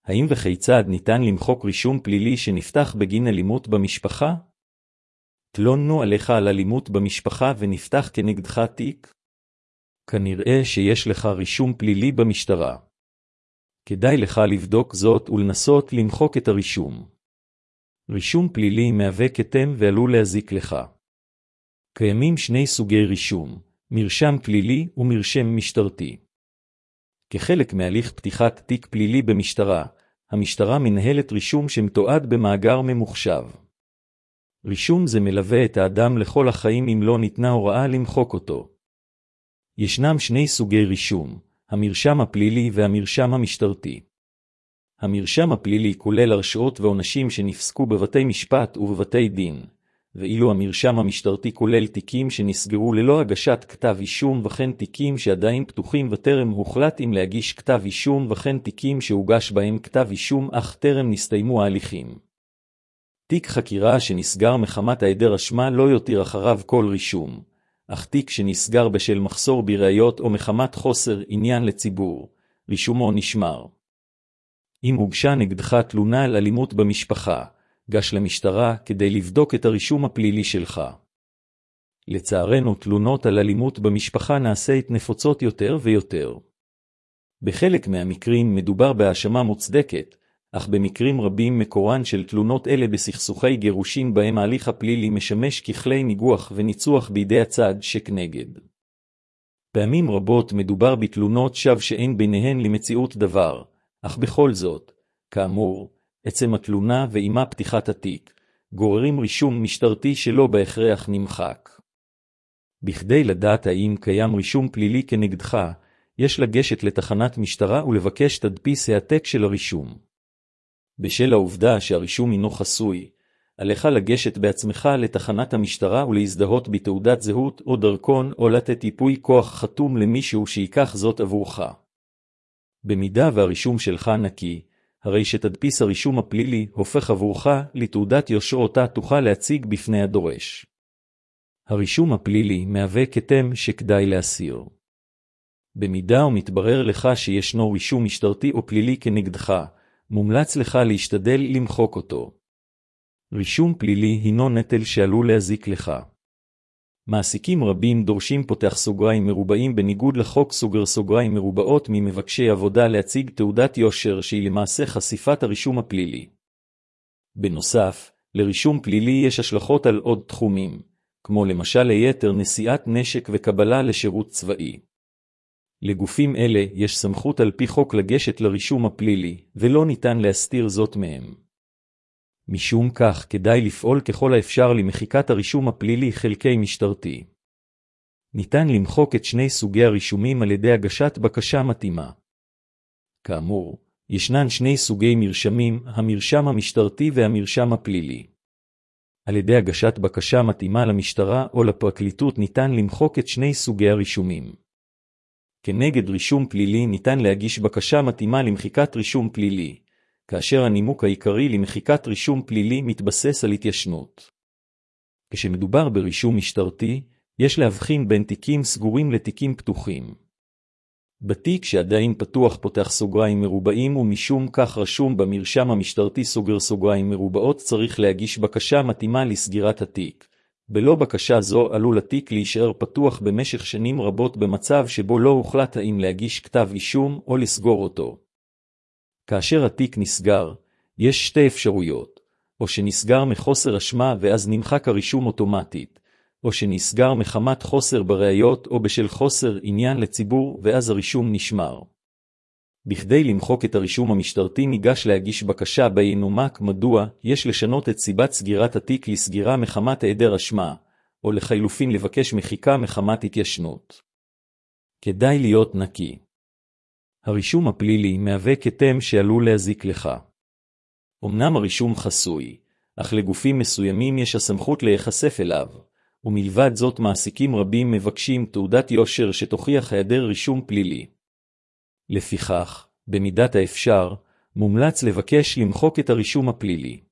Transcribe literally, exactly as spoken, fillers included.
האם וכיצד ניתן למחוק רישום פלילי שנפתח בגין אלימות במשפחה? תלוננו עליך על אלימות במשפחה ונפתח כנגדך תיק? כנראה שיש לך רישום פלילי במשטרה. כדאי לך לבדוק זאת ולנסות למחוק את הרישום. רישום פלילי מהווה כתם ועלול להזיק לך. קיימים שני סוגי רישום, מרשם פלילי ומרשם משטרתי. כחלק מהליך פתיחת תיק פלילי במשטרה, המשטרה מנהלת רישום שמתועד במאגר ממוחשב. רישום זה מלווה את האדם לכל החיים אם לא ניתנה הוראה למחוק אותו. ישנם שני סוגי רישום, המרשם הפלילי והמרשם המשטרתי. המרשם הפלילי כולל הרשעות ועונשים שנפסקו בבתי משפט ובבתי דין, ואילו המרשם המשטרתי כולל תיקים שנסגרו ללא הגשת כתב אישום וכן תיקים שעדיין פתוחים וטרם הוחלט אם להגיש כתב אישום וכן תיקים שהוגש בהם כתב אישום אך טרם נסתיימו ההליכים. תיק חקירה שנסגר מחמת היעדר אשמה לא יותיר אחריו כל רישום, אך תיק שנסגר בשל מחסור בראיות או מחמת חוסר עניין לציבור, רישומו נשמר. אם הוגשה נגדך תלונה על אלימות במשפחה, גש למשטרה כדי לבדוק את הרישום הפלילי שלך. לצערנו תלונות על אלימות במשפחה נעשית נפוצות יותר ויותר. בחלק מהמקרים מדובר בהאשמה מוצדקת, אך במקרים רבים מקורן של תלונות אלה בסכסוכי גירושין בהם ההליך הפלילי משמש ככלי ניגוח וניצוח בידי הצד שכנגד. פעמים רבות מדובר בתלונות שווא שאין ביניהן למציאות דבר, אך בכל זאת, כאמור, עצם התלונה ועימה פתיחת התיק, גוררים רישום משטרתי שלא בהכרח נמחק. בכדי לדעת האם קיים רישום פלילי כנגדך, יש לגשת לתחנת משטרה ולבקש תדפיס העתק של הרישום. בשל העובדה שהרישום הינו חסוי, עליך לגשת בעצמך לתחנת המשטרה ולהזדהות בתעודת זהות או דרכון או לתת ייפוי כוח חתום למישהו שיקח זאת עבורך. במידה והרישום שלך נקי, הרי שתדפיס הרישום הפלילי הופך עבורך לתעודת יושר אותה תוכל להציג בפני הדורש. הרישום הפלילי מהווה כתם שכדאי להסיר. במידה ומתברר לך שישנו רישום משטרתי או פלילי כנגדך, מומלץ לך להשתדל למחוק אותו. רישום פלילי הינו נטל שעלול להזיק לך. מעסיקים רבים דורשים פותח סוגריים מרובעים בניגוד לחוק סוגר סוגריים מרובעות ממבקשי עבודה להציג תעודת יושר שהיא למעשה חשיפת הרישום הפלילי. בנוסף, לרישום פלילי יש השלכות על עוד תחומים, כמו למשל ליתר נשיאת נשק וקבלה לשירות צבאי. לגופים אלה יש סמכות על פי חוק לגשת לרישום הפלילי, ולא ניתן להסתיר זאת מהם. משום כך כדאי לפעול ככל האפשר למחיקת הרישום הפלילי חלקי משטרתי. ניתן למחוק את שני סוגי הרישומים על ידי הגשת בקשה מתאימה. כאמור, ישנן שני סוגי מרשמים, המרשם המשטרתי והמרשם הפלילי. על ידי הגשת בקשה מתאימה למשטרה או לפרקליטות ניתן למחוק את שני סוגי הרישומים. כנגד רישום פלילי ניתן להגיש בקשה מתאימה למחיקת רישום פלילי, כאשר הנימוק העיקרי למחיקת רישום פלילי מתבסס על התיישנות. כשמדובר ברישום משטרתי, יש להבחין בין תיקים סגורים לתיקים פתוחים. בתיק שעדיין פתוח פותח סוגריים מרובעים ומשום כך רשום במרשם המשטרתי סוגר סוגריים מרובעות צריך להגיש בקשה מתאימה לסגירת התיק. בלא בקשה זו עלול התיק להישאר פתוח במשך שנים רבות במצב שבו לא הוחלט האם להגיש כתב אישום או לסגור אותו. כאשר התיק נסגר, יש שתי אפשרויות, או שנסגר מחוסר אשמה ואז נמחק הרישום אוטומטית, או שנסגר מחמת חוסר בראיות או בשל חוסר עניין לציבור ואז הרישום נשמר. בכדי למחוק את הרישום המשטרתי ניגש להגיש בקשה בה ינומק מדוע יש לשנות את סיבת סגירת התיק לסגירה מחמת היעדר אשמה, או לחילופין לבקש מחיקה מחמת התיישנות. כדאי להיות נקי. הרישום הפלילי מהווה כתם שעלול להזיק לך. אמנם הרישום חסוי, אך לגופים מסוימים יש הסמכות להיחשף אליו, ומלבד זאת מעסיקים רבים מבקשים תעודת יושר שתוכיח היעדר רישום פלילי. לפיכך, במידת האפשר, מומלץ לבקש למחוק את הרישום הפלילי.